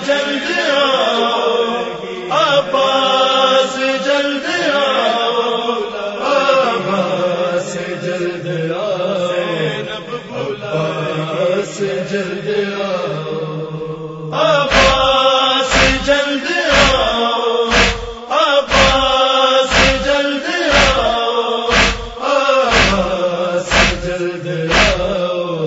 جلد آؤ عباس جلد آؤ عباس جلد آؤ عباس جلد آؤ عباس جلد آؤ عباس جلد آؤ عباس جلد آؤ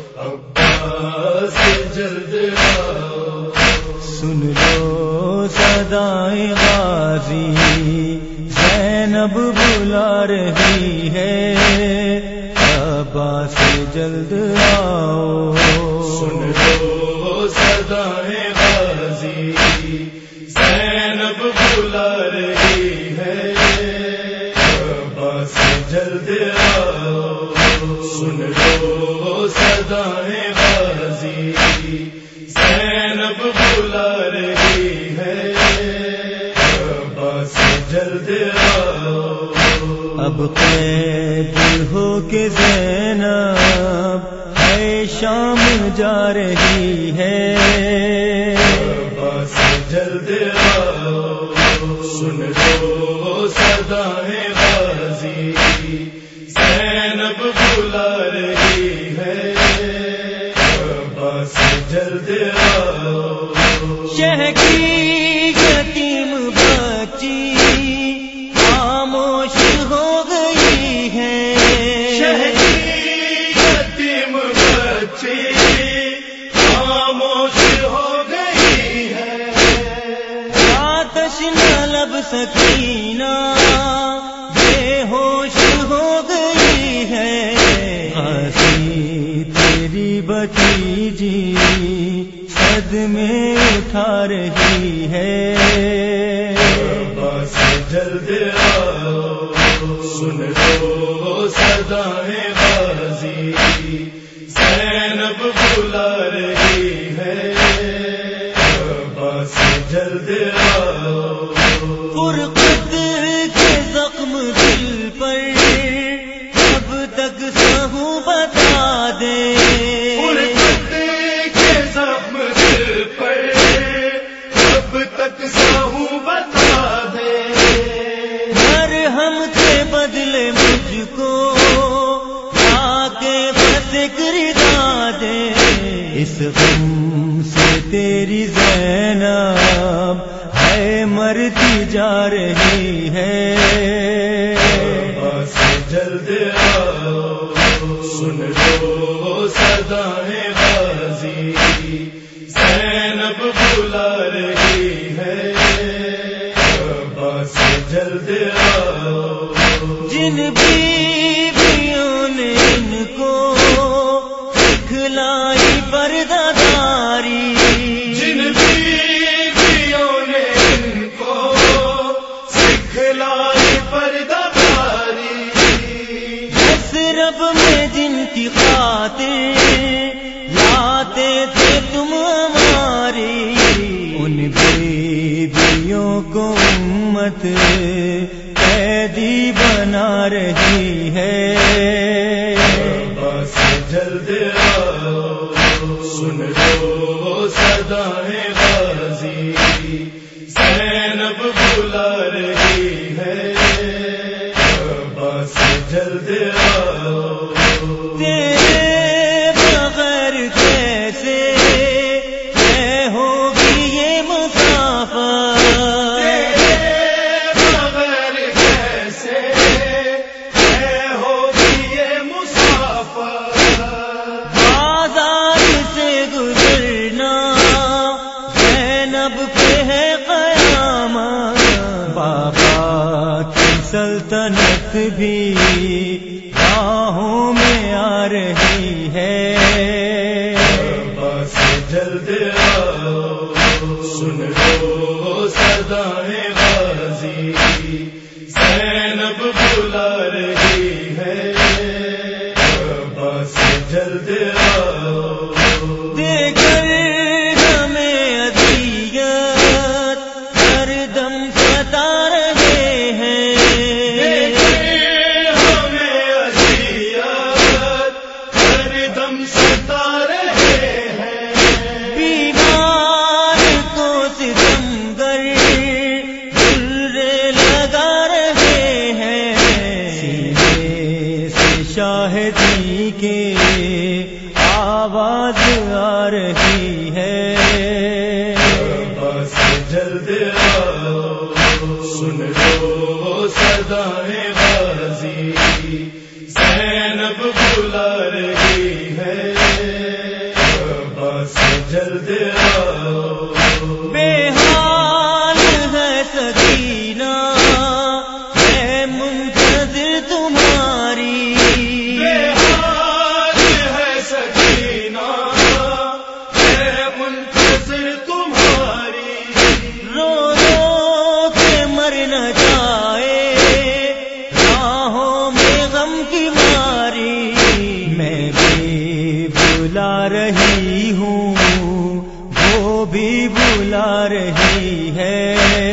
عباس جلد آؤ سن لو صدائے غازی زینب بلا رہی ہے عباس جلد آؤ سن لو صدائے غازی زینب بلا رہی ہے عباس جلد آؤ سن لو صدائے غازی زینب بلا رہی ہے عباس جلد آؤ اب قید ہو کے زینب ہے شام جا رہی ہے عباس جلد آؤ سن لو صدائے غازی زینب بلا رہی ہے عباس جلد آؤ شہ کی یتیم بچی خاموش ہو گئی ہے شہ کی یتیم بچی خاموش ہو گئی ہے آتش نہ لب سکینہ بے ہوش ہو گئی ہے ہنسی تیری بھتیجی صدمے اٹھا رہی ہے عباس جلد آؤ سن لو صدائے غازی زینب بلا رہی ہے عباس جلد آؤ فرقت کے زخم دل پر اب تک سہوں بتا دے فرقت کے زخم دل پر اب تک سہوں بتا دے مرہم کے بدلے مجھ کو آ کے بس گردا دے اس غم سے تیری زینب ہے مرتی جا رہی ہے عباس جلد آؤ سن لو صدائے غازی زینب بلا رہی ہے عباس جلد آؤ جن بیویوں نے ان کو سکھلائی پردہ داری جن بیویوں نے ان کو سکھلائی پردہ داری رب میں جن کی خاطر لاتے تھے تم ہماری ان بیویوں کو امت قیدی بنا رہی ہے عباس جلد آؤ سن لو صدائے غازی زینب بلا رہی ہے عباس جلد آؤ تیرے بغیر کیسے طے ہوگی یہ مسافر بغیر کیسے ہوگی یہ مسافر بازار سے گزرنا زینب پہ ہے قیامت بابا کی سلطنت بھی راہوں میں آ رہی ہے عباس جلد آؤ سن لو صدائے غازی زینب بلا رہی ہے عباس جلد آؤ دے کر ہمیں اذیت ہر دم ستا رہے ہیں ہمیں اذیت ہر دم ستا رہے ہیں رہی ہے، بس جلد آؤ سن لو صدائیں غازی، زینب بلا رہی ہے، بس جلد آؤ بے حال ہے سکینہ میں منتظر تمہاری، بے حال ہے سکینہ میں منتظر تمہاری، رو رو کے مر نہ جائے راہوں میں غم کی ماری، میں بھی بلا رہی ہوں وہ بھی بلا رہی ہے،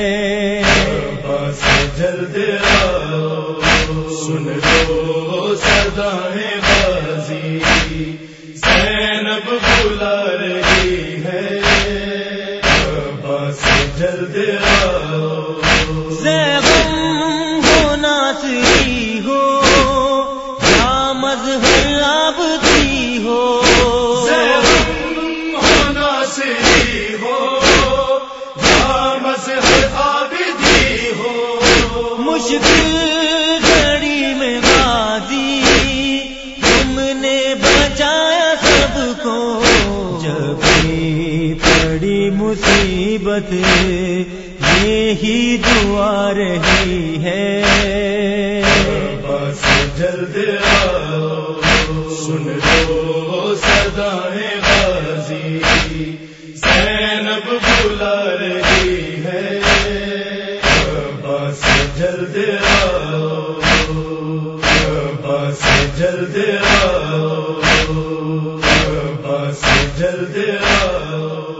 بس جلد آؤ سن لو صدائیں غازی، زینب بلا رہی ہے، بس جلد آؤ غم ہو ناصری ہو یا مظہر عابدی ہو، ہونا سی ہو یا مظہر عابدی ہو، مشکل گھڑی میں غازی تم نے بچایا سب کو، جب بھی پڑی مصیبت یہی دعا رہی ہے، بس جلد آؤ سن لو صدائیں غازی، زینب بلا رہی ہے، بس جلد آؤ بس جلد آؤ بس جلد آؤ